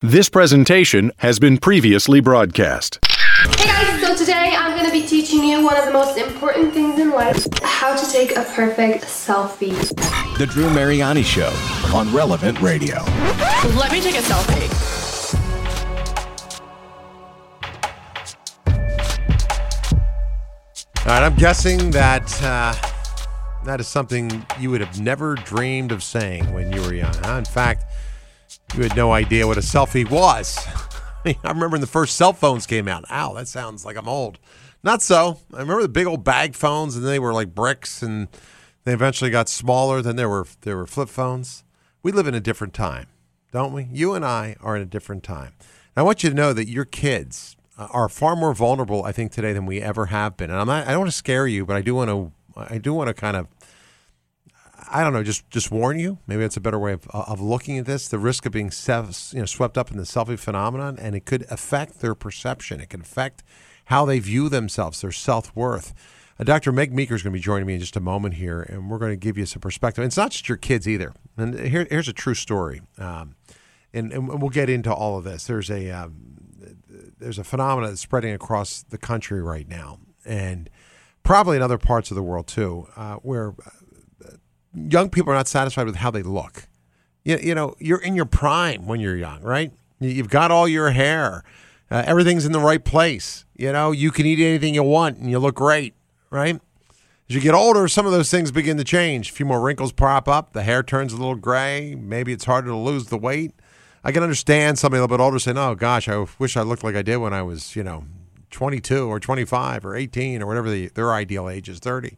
This presentation has been previously broadcast. Hey guys, so today I'm going to be teaching you one of the most important things in life, how to take a perfect selfie. The Drew Mariani Show on Relevant Radio. Let me take a selfie. All right, I'm guessing that that is something you would have never dreamed of saying when you were young. Huh? In fact, you had no idea what a selfie was. I remember when the first cell phones came out. Ow, that sounds like I'm old. Not so. I remember the big old bag phones, and they were like bricks, and they eventually got smaller. Then there were flip phones. We live in a different time, don't we? You and I are in a different time. And I want you to know that your kids are far more vulnerable, I think, today than we ever have been. And I don't want to scare you, but I do want to kind of, I don't know, just warn you. Maybe that's a better way of looking at this. The risk of being swept up in the selfie phenomenon, and it could affect their perception. It could affect how they view themselves, their self-worth. Dr. Meg Meeker is going to be joining me in just a moment here, and we're going to give you some perspective. And it's not just your kids either. And here's a true story, and we'll get into all of this. There's a phenomenon that's spreading across the country right now, and probably in other parts of the world too, where young people are not satisfied with how they look. You know, you're in your prime when you're young, right? You've got all your hair. Everything's in the right place. You know, you can eat anything you want and you look great, right? As you get older, some of those things begin to change. A few more wrinkles pop up. The hair turns a little gray. Maybe it's harder to lose the weight. I can understand somebody a little bit older saying, oh, gosh, I wish I looked like I did when I was, 22 or 25 or 18 or whatever their ideal age is, 30.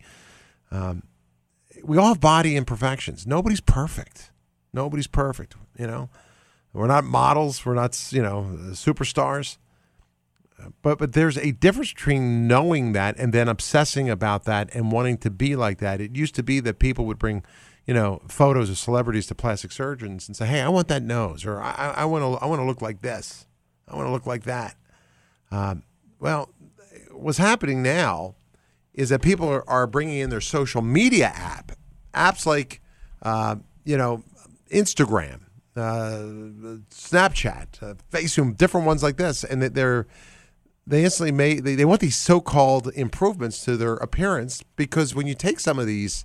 We all have body imperfections. Nobody's perfect. Nobody's perfect, We're not models. We're not, superstars. But there's a difference between knowing that and then obsessing about that and wanting to be like that. It used to be that people would bring, photos of celebrities to plastic surgeons and say, hey, I want that nose, or I want to look like this. I want to look like that. Well, what's happening now is that people are bringing in their social media apps like, Instagram, Snapchat, Facetune, different ones like this, and that they instantly they want these so-called improvements to their appearance, because when you use some of these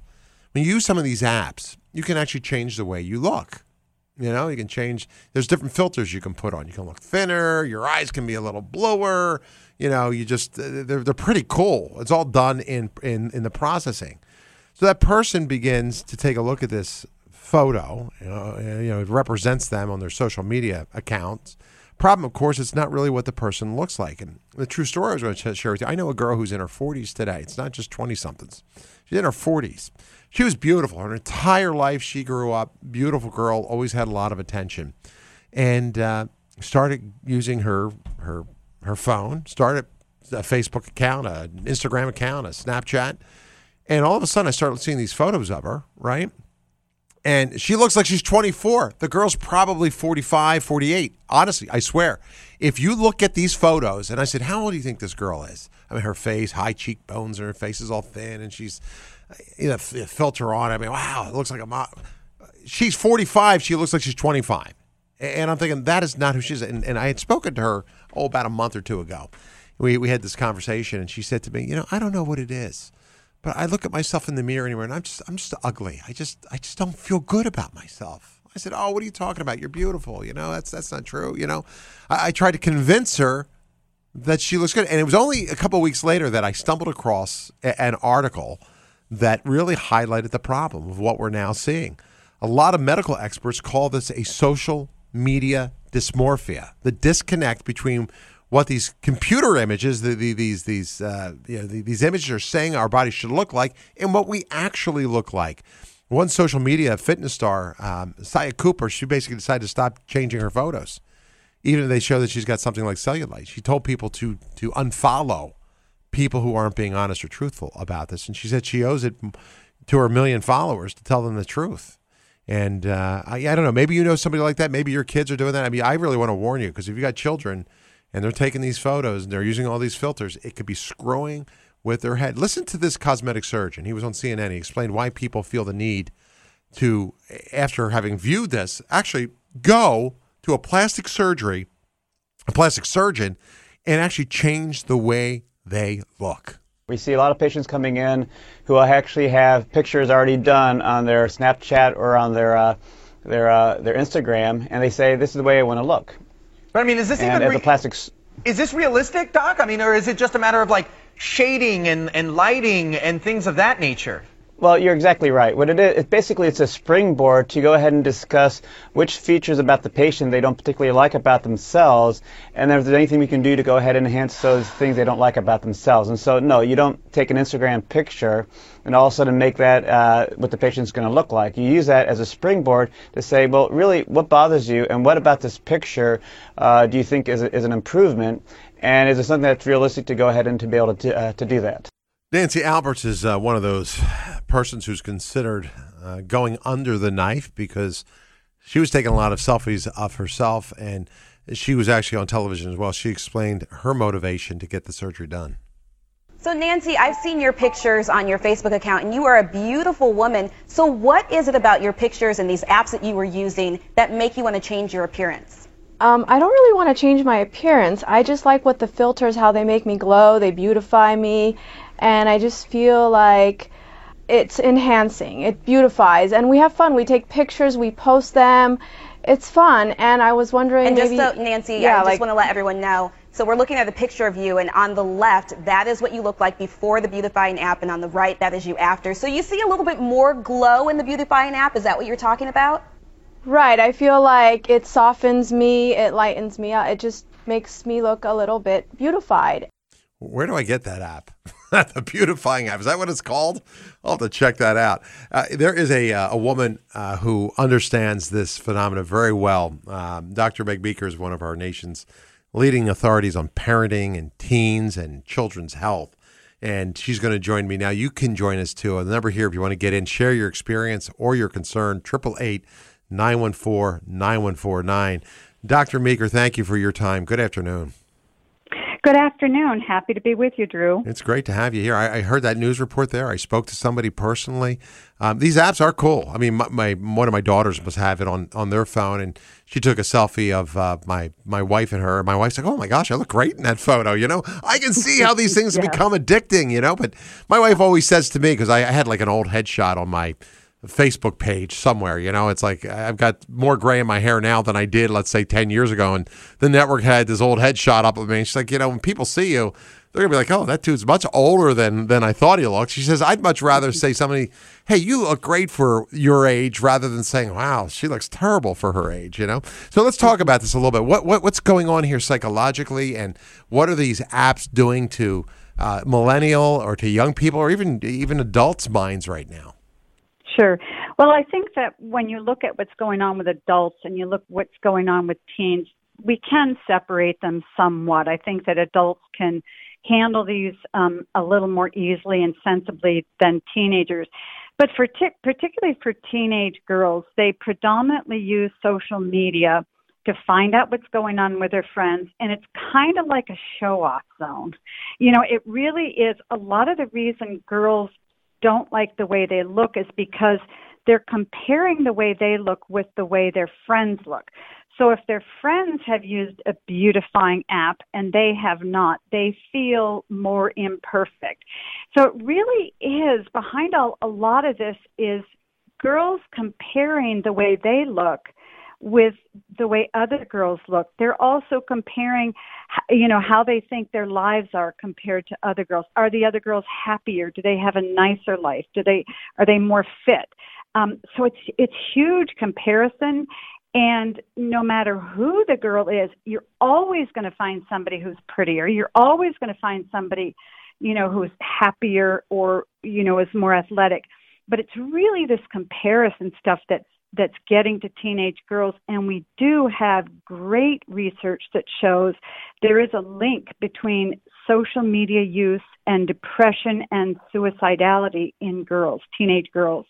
apps, you can actually change the way you look. You can change. There's different filters you can put on. You can look thinner. Your eyes can be a little bluer. They're pretty cool. It's all done in the processing. So that person begins to take a look at this photo. It represents them on their social media accounts. Problem, of course, it's not really what the person looks like. And the true story I was going to share with you, I know a girl who's in her 40s today. It's not just 20-somethings. She's in her 40s. She was beautiful. Her entire life she grew up, beautiful girl, always had a lot of attention. And started using her phone, started a Facebook account, an Instagram account, a Snapchat. And all of a sudden I started seeing these photos of her, right? And she looks like she's 24. The girl's probably 45, 48. Honestly, I swear. If you look at these photos, and I said, how old do you think this girl is? I mean, her face, high cheekbones, and her face is all thin, and she's, filter on. I mean, wow, it looks like a mom. She's 45. She looks like she's 25. And I'm thinking, that is not who she is. And I had spoken to her, about a month or two ago. We had this conversation, and she said to me, I don't know what it is, but I look at myself in the mirror anywhere, and I'm just ugly. I just don't feel good about myself. I said, oh, what are you talking about? You're beautiful. That's not true. I tried to convince her that she looks good. And it was only a couple of weeks later that I stumbled across an article that really highlighted the problem of what we're now seeing. A lot of medical experts call this a social media dysmorphia, the disconnect between what these computer images, these images are saying our bodies should look like, and what we actually look like. One social media fitness star, Saya Cooper, she basically decided to stop changing her photos, even if they show that she's got something like cellulite. She told people to unfollow people who aren't being honest or truthful about this, and she said she owes it to her 1 million followers to tell them the truth. And I don't know, maybe somebody like that. Maybe your kids are doing that. I mean, I really want to warn you, because if you got children and they're taking these photos and they're using all these filters, it could be screwing with their head. Listen to this cosmetic surgeon. He was on CNN. He explained why people feel the need to, after having viewed this, actually go to a plastic surgeon, and actually change the way they look. We see a lot of patients coming in who actually have pictures already done on their Snapchat or on their Instagram, and they say, this is the way I want to look. But I mean, is this and even the plastics? Is this realistic, Doc? I mean, or is it just a matter of like shading and lighting and things of that nature? Well, you're exactly right. What it is, it's a springboard to go ahead and discuss which features about the patient they don't particularly like about themselves, and if there's anything we can do to go ahead and enhance those things they don't like about themselves. And so, no, you don't take an Instagram picture and all of a sudden make that what the patient's going to look like. You use that as a springboard to say, well, really, what bothers you, and what about this picture do you think is an improvement, and is it something that's realistic to go ahead and to be able to do that? Nancy Alberts is one of those persons who's considered going under the knife because she was taking a lot of selfies of herself, and she was actually on television as well. She explained her motivation to get the surgery done. So Nancy, I've seen your pictures on your Facebook account, and you are a beautiful woman. So what is it about your pictures and these apps that you were using that make you want to change your appearance? I don't really want to change my appearance. I just like what the filters, how they make me glow, they beautify me, and I just feel like it's enhancing, it beautifies, and we have fun. We take pictures, we post them, it's fun, and I was wondering and maybe... just so, Nancy, I just want to let everyone know, so we're looking at a picture of you, and on the left, that is what you look like before the beautifying app, and on the right, that is you after. So you see a little bit more glow in the beautifying app, is that what you're talking about? Right, I feel like it softens me, it lightens me up, it just makes me look a little bit beautified. Where do I get that app? The beautifying app. Is that what it's called? I'll have to check that out. There is a woman who understands this phenomenon very well. Dr. Meg Meeker is one of our nation's leading authorities on parenting and teens and children's health. And she's going to join me now. You can join us too. The number here, if you want to get in, share your experience or your concern, 888-914-9149. Dr. Meeker, thank you for your time. Good afternoon. Good afternoon. Happy to be with you, Drew. It's great to have you here. I heard that news report there. I spoke to somebody personally. These apps are cool. I mean, one of my daughters must have it on their phone, and she took a selfie of my wife and her. My wife's like, oh, my gosh, I look great in that photo. You know, I can see how these things become addicting, you know. But my wife always says to me, because I had like an old headshot on my Facebook page somewhere, you know, it's like I've got more gray in my hair now than I did, let's say 10 years ago. And the network had this old headshot up of me. And she's like, you know, when people see you, they're gonna be like, oh, that dude's much older than I thought he looked. She says, I'd much rather say somebody, hey, you look great for your age, rather than saying, wow, she looks terrible for her age, you know? So let's talk about this a little bit. What's going on here psychologically, and what are these apps doing to millennial or to young people or even adults' minds right now? Sure. Well, I think that when you look at what's going on with adults and you look what's going on with teens, we can separate them somewhat. I think that adults can handle these a little more easily and sensibly than teenagers. But particularly for teenage girls, they predominantly use social media to find out what's going on with their friends, and it's kind of like a show-off zone. You know, it really is. A lot of the reason girls don't like the way they look is because they're comparing the way they look with the way their friends look. So if their friends have used a beautifying app and they have not, they feel more imperfect. So it really is, behind a lot of this is girls comparing the way they look with the way other girls look. They're also comparing, you know, how they think their lives are compared to other girls. Are the other girls happier? Do they have a nicer life? Are they more fit? So it's huge comparison. And no matter who the girl is, you're always going to find somebody who's prettier. You're always going to find somebody, you know, who's happier or, you know, is more athletic. But it's really this comparison stuff that's getting to teenage girls, and we do have great research that shows there is a link between social media use and depression and suicidality in girls, teenage girls.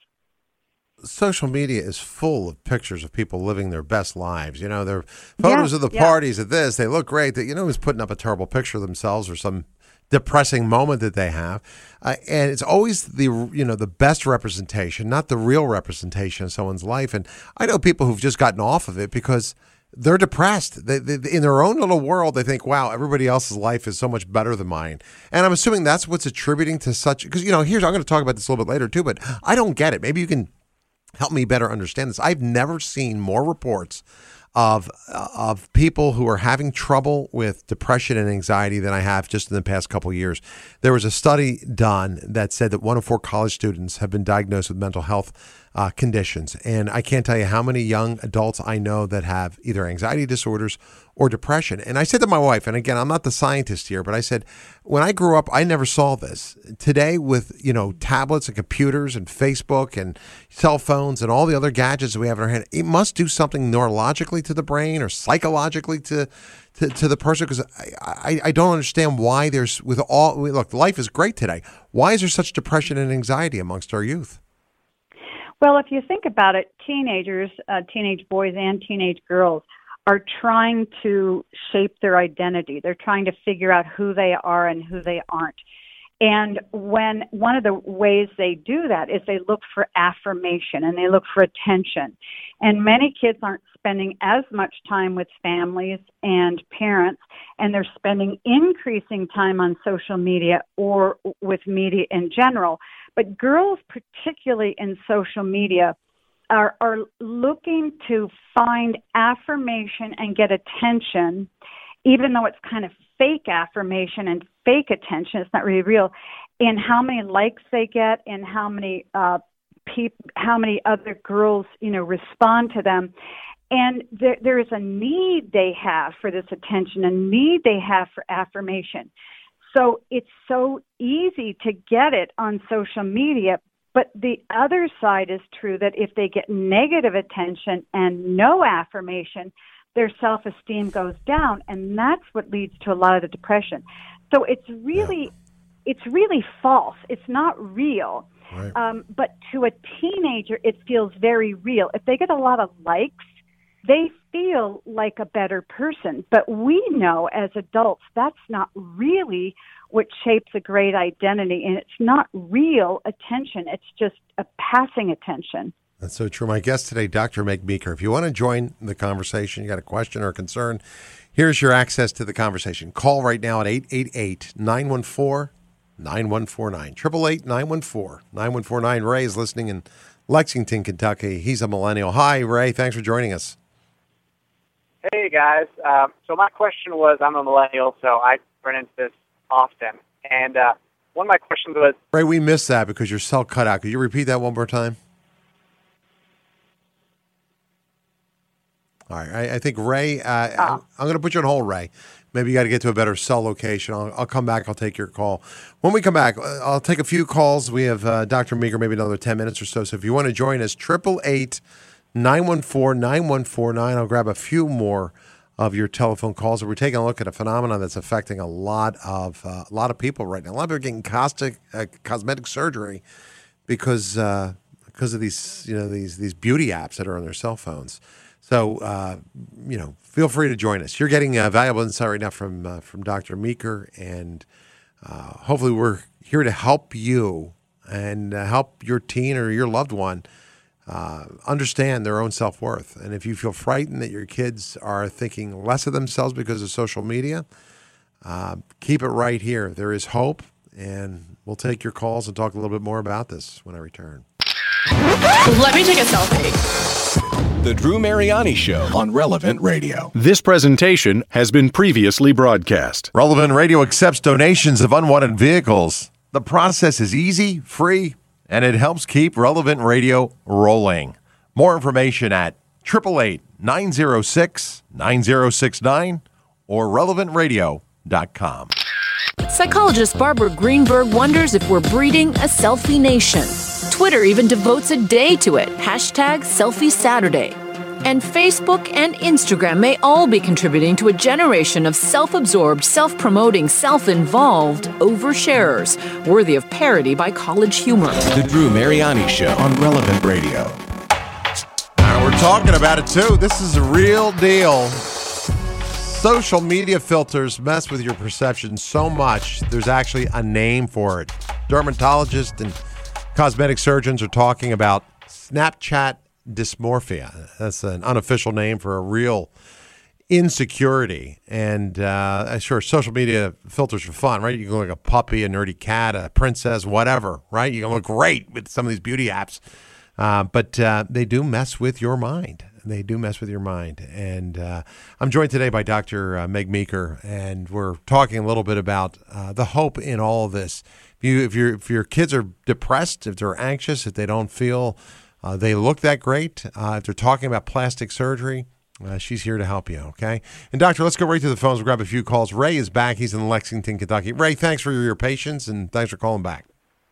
Social media is full of pictures of people living their best lives. You know, their photos of the parties at this, they look great. That, you know, who's putting up a terrible picture of themselves or some depressing moment that they have, and it's always the best representation, not the real representation of someone's life. And I know people who've just gotten off of it because they're depressed. They, in their own little world, they think, wow, everybody else's life is so much better than mine. And I'm assuming that's what's attributing to such, because, I'm going to talk about this a little bit later too, but I don't get it. Maybe you can help me better understand this. I've never seen more reports of people who are having trouble with depression and anxiety than I have just in the past couple of years. There was a study done that said that 1 in 4 college students have been diagnosed with mental health conditions. And I can't tell you how many young adults I know that have either anxiety disorders or depression. And I said to my wife, and again, I'm not the scientist here, but I said, when I grew up, I never saw this. Today with, tablets and computers and Facebook and cell phones and all the other gadgets we have in our hand, it must do something neurologically to the brain or psychologically to the person, because I don't understand why there's, look, life is great today. Why is there such depression and anxiety amongst our youth? Well, if you think about it, teenagers, teenage boys and teenage girls are trying to shape their identity. They're trying to figure out who they are and who they aren't. And when one of the ways they do that is they look for affirmation and they look for attention. And many kids aren't spending as much time with families and parents, and they're spending increasing time on social media or with media in general. But girls, particularly in social media, are looking to find affirmation and get attention, even though it's kind of fake affirmation and fake attention. It's not really real. In how many likes they get, and how many other girls respond to them. And there is a need they have for this attention, a need they have for affirmation. So it's so easy to get it on social media. But the other side is true, that if they get negative attention and no affirmation, their self-esteem goes down, and that's what leads to a lot of the depression. So it's really false. It's not real. Right. But to a teenager, it feels very real. If they get a lot of likes, they feel like a better person. But we know as adults that's not really what shapes a great identity, and it's not real attention. It's just a passing attention. That's so true. My guest today, Dr. Meg Meeker. If you want to join the conversation, you got a question or a concern, here's your access to the conversation. Call right now at 888-914-9149. 888-914-9149. Ray is listening in Lexington, Kentucky. He's a millennial. Hi, Ray. Thanks for joining us. Hey, guys. So my question was, I'm a millennial, so I run into this often. And one of my questions was... Ray, we missed that because your cell cut out. Could you repeat that one more time? All right. I think, Ray, I'm going to put you on hold, Ray. Maybe you got to get to a better cell location. I'll come back. I'll take your call. When we come back, I'll take a few calls. We have Dr. Meeker, maybe another 10 minutes or so. So if you want to join us, 888-914-9149. I'll grab a few more of your telephone calls. We're taking a look at a phenomenon that's affecting a lot of people right now. A lot of people are getting cosmetic surgery because of these these beauty apps that are on their cell phones. So feel free to join us. You're getting valuable insight right now from Dr. Meeker, and hopefully we're here to help you and help your teen or your loved one understand their own self-worth. And if you feel frightened that your kids are thinking less of themselves because of social media, keep it right here. There is hope, and we'll take your calls and talk a little bit more about this when I return. Let me take a selfie. The Drew Mariani Show on Relevant Radio. This presentation has been previously broadcast. Relevant Radio accepts donations of unwanted vehicles. The process is easy, free, and it helps keep Relevant Radio rolling. More information at 888-906-9069 or relevantradio.com. Psychologist Barbara Greenberg wonders if we're breeding a selfie nation. Twitter even devotes a day to it, #SelfieSaturday. And Facebook and Instagram may all be contributing to a generation of self-absorbed, self-promoting, self-involved oversharers, worthy of parody by College Humor. The Drew Mariani Show on Relevant Radio. We're talking about it, too. This is a real deal. Social media filters mess with your perception so much, there's actually a name for it. Dermatologists and cosmetic surgeons are talking about Snapchat dysmorphia. That's an unofficial name for a real insecurity. And sure, social media filters are fun, right? You can look like a puppy, a nerdy cat, a princess, whatever, right? You can look great with some of these beauty apps. But they do mess with your mind. They do mess with your mind. And I'm joined today by Dr. Meg Meeker, and we're talking a little bit about the hope in all of this. If your kids are depressed, if they're anxious, if they don't feel they look that great, if they're talking about plastic surgery, she's here to help you, okay? And doctor, let's go right to the phones. We'll grab a few calls. Ray is back. He's in Lexington, Kentucky. Ray, thanks for your patience, and thanks for calling back.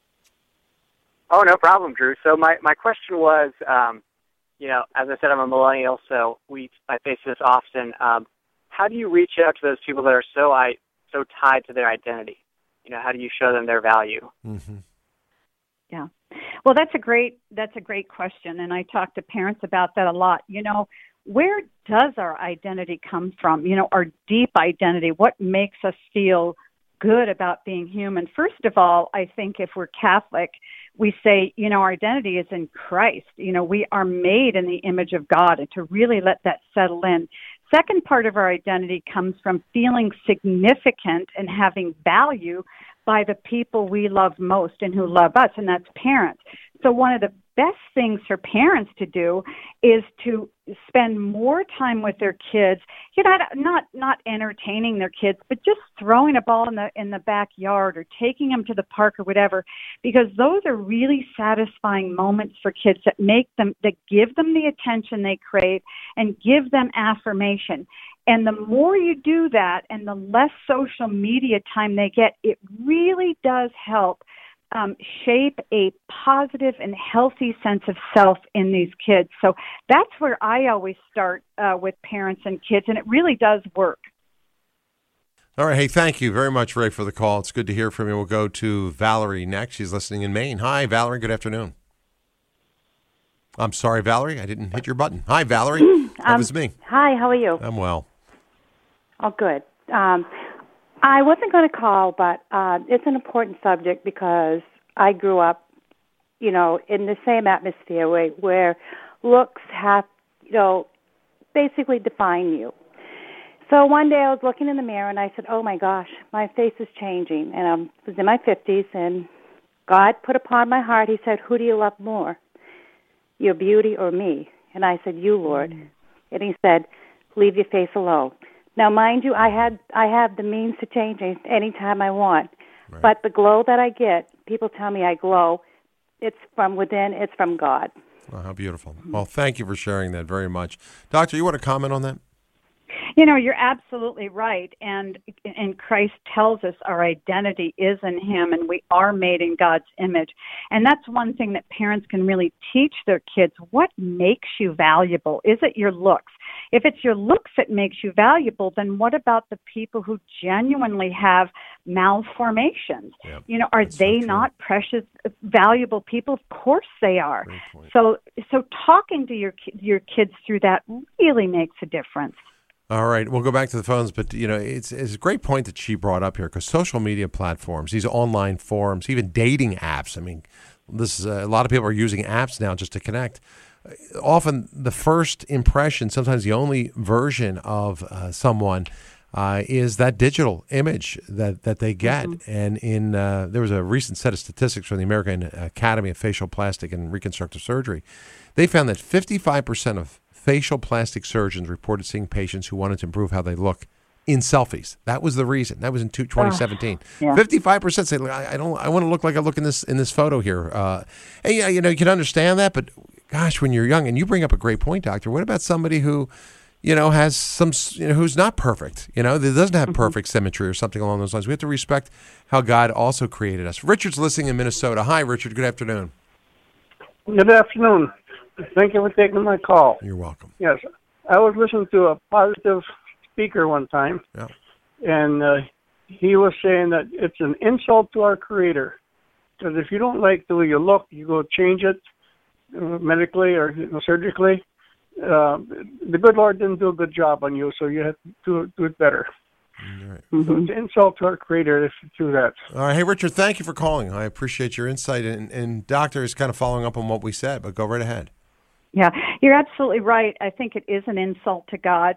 Oh, no problem, Drew. So my question was, as I said, I'm a millennial, so I face this often. How do you reach out to those people that are so tied to their identity? How do you show them their value? Mm-hmm. Yeah. Well, that's a great question, and I talk to parents about that a lot. Where does our identity come from? Our deep identity, what makes us feel good about being human? First of all, I think if we're Catholic, we say, our identity is in Christ. We are made in the image of God, and to really let that settle in. Second part of our identity comes from feeling significant and having value by the people we love most and who love us, and that's parents. So one of the best things for parents to do is to spend more time with their kids, not entertaining their kids, but just throwing a ball in the backyard or taking them to the park or whatever, because those are really satisfying moments for kids that give them the attention they crave and give them affirmation. And the more you do that and the less social media time they get, it really does help shape a positive and healthy sense of self in these kids. So that's where I always start with parents and kids, and it really does work. All right. Hey, thank you very much, Ray, for the call. It's good to hear from you. We'll go to Valerie next. She's listening in Maine. Hi, Valerie. Good afternoon. I'm sorry, Valerie. I didn't hit your button. Hi, Valerie. That was me. Hi, how are you? I'm well. Oh, good. I wasn't going to call, but it's an important subject because I grew up, in the same atmosphere where looks have, basically define you. So one day I was looking in the mirror and I said, oh my gosh, my face is changing. And I was in my 50s and God put upon my heart, he said, who do you love more, your beauty or me? And I said, you, Lord. And he said, leave your face alone. Now, mind you, I have the means to change it anytime I want. Right. But the glow that I get, people tell me I glow, it's from within, it's from God. Oh, how beautiful. Well, thank you for sharing that very much. Doctor, you want to comment on that? You're absolutely right. And Christ tells us our identity is in him, and we are made in God's image. And that's one thing that parents can really teach their kids. What makes you valuable? Is it your looks? If it's your looks that makes you valuable, then what about the people who genuinely have malformations? Yep, are they not precious, valuable people? Of course they are. So talking to your kids through that really makes a difference. All right, we'll go back to the phones, but it's a great point that she brought up here, because social media platforms, these online forums, even dating apps. I mean, this is a lot of people are using apps now just to connect. Often the first impression, sometimes the only version of someone is that digital image that they get. Mm-hmm. And there was a recent set of statistics from the American Academy of Facial Plastic and Reconstructive Surgery. They found that 55% of facial plastic surgeons reported seeing patients who wanted to improve how they look in selfies. That was the reason. That was in 2017. 55% say, I want to look like I look in this photo here. Hey, you can understand that, but gosh, when you're young, and you bring up a great point, doctor. What about somebody who, has some, who's not perfect, that doesn't have perfect symmetry or something along those lines? We have to respect how God also created us. Richard's listening in Minnesota. Hi, Richard. Good afternoon. Good afternoon. Thank you for taking my call. You're welcome. Yes, I was listening to a positive speaker one time, and he was saying that it's an insult to our Creator, because if you don't like the way you look, you go change it medically or surgically. The good Lord didn't do a good job on you, so you have to do it better. All right. So it's an insult to our Creator if you do that. All right. Hey, Richard, thank you for calling. I appreciate your insight. And Doctor is kind of following up on what we said, but go right ahead. Yeah, you're absolutely right. I think it is an insult to God.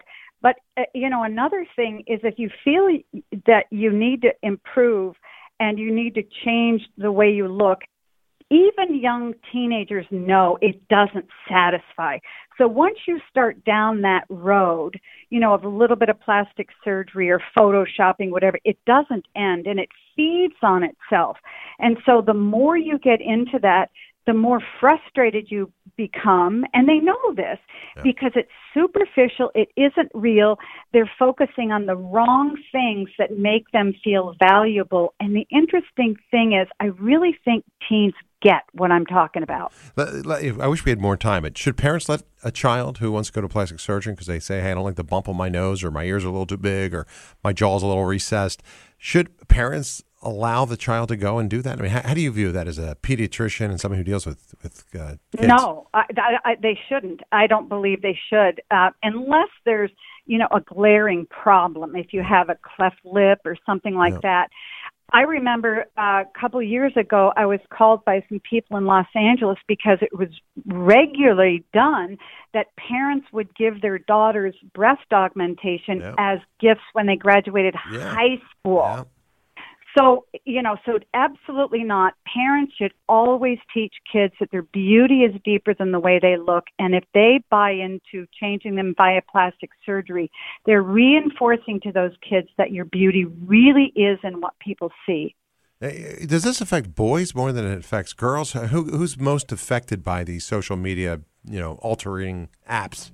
But, another thing is if you feel that you need to improve and you need to change the way you look, even young teenagers know it doesn't satisfy. So once you start down that road, of a little bit of plastic surgery or photoshopping, whatever, it doesn't end and it feeds on itself. And so the more you get into that, the more frustrated you become. And they know this because it's superficial. It isn't real. They're focusing on the wrong things that make them feel valuable. And the interesting thing is, I really think teens get what I'm talking about. I wish we had more time, but should parents let a child who wants to go to plastic surgeon because they say, hey, I don't like the bump on my nose, or my ears are a little too big, or my jaw's a little recessed, should parents allow the child to go and do that? I mean, how do you view that as a pediatrician and someone who deals with kids? No, they shouldn't. I don't believe they should, unless there's, a glaring problem. If you have a cleft lip or something like that. I remember a couple of years ago, I was called by some people in Los Angeles because it was regularly done that parents would give their daughters breast augmentation as gifts when they graduated high school. Yeah. So, so absolutely not. Parents should always teach kids that their beauty is deeper than the way they look. And if they buy into changing them via plastic surgery, they're reinforcing to those kids that your beauty really is in what people see. Does this affect boys more than it affects girls? Who's most affected by these social media, altering apps?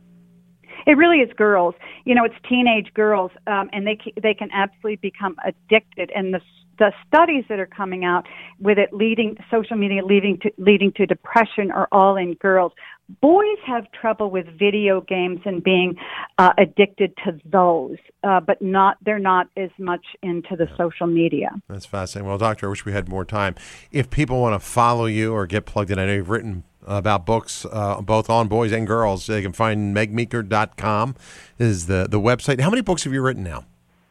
It really is girls. It's teenage girls, and they can absolutely become addicted. And the studies that are coming out with it social media leading to depression are all in girls. Boys have trouble with video games and being addicted to those, but they're not as much into the social media. That's fascinating. Well, Doctor, I wish we had more time. If people want to follow you or get plugged in, I know you've written about books both on boys and girls. They can find megmeeker.com is the website. How many books have you written now?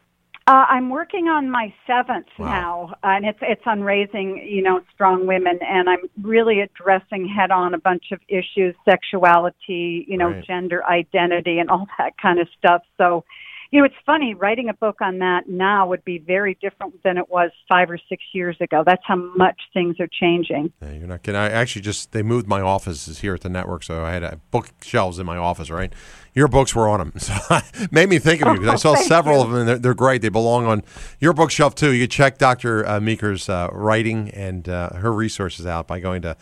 I'm working on my 7th now, and it's on raising, strong women, and I'm really addressing head on a bunch of issues, sexuality, gender identity, and all that kind of stuff. So, it's funny, writing a book on that now would be very different than it was 5 or 6 years ago. That's how much things are changing. Yeah, you're not kidding. I actually they moved my offices here at the network, so I had bookshelves in my office, right? Your books were on them. So it made me think of you because I saw several of them, and they're great. They belong on your bookshelf, too. You can check Dr. Meeker's writing and her resources out by going to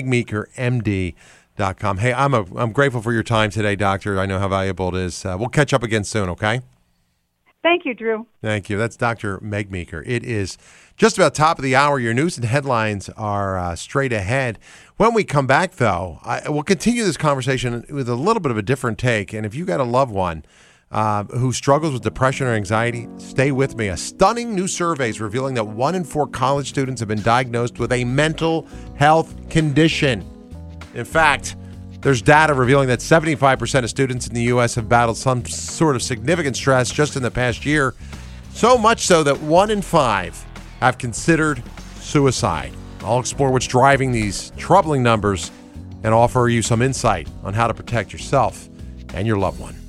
megmeekermd.com. Hey, I'm grateful for your time today, Doctor. I know how valuable it is. We'll catch up again soon, okay? Thank you, Drew. Thank you. That's Dr. Meg Meeker. It is just about top of the hour. Your news and headlines are straight ahead. When we come back, though, we'll continue this conversation with a little bit of a different take. And if you got a loved one who struggles with depression or anxiety, stay with me. A stunning new survey is revealing that 1 in 4 college students have been diagnosed with a mental health condition. In fact, there's data revealing that 75% of students in the U.S. have battled some sort of significant stress just in the past year, so much so that 1 in 5 have considered suicide. I'll explore what's driving these troubling numbers and offer you some insight on how to protect yourself and your loved one.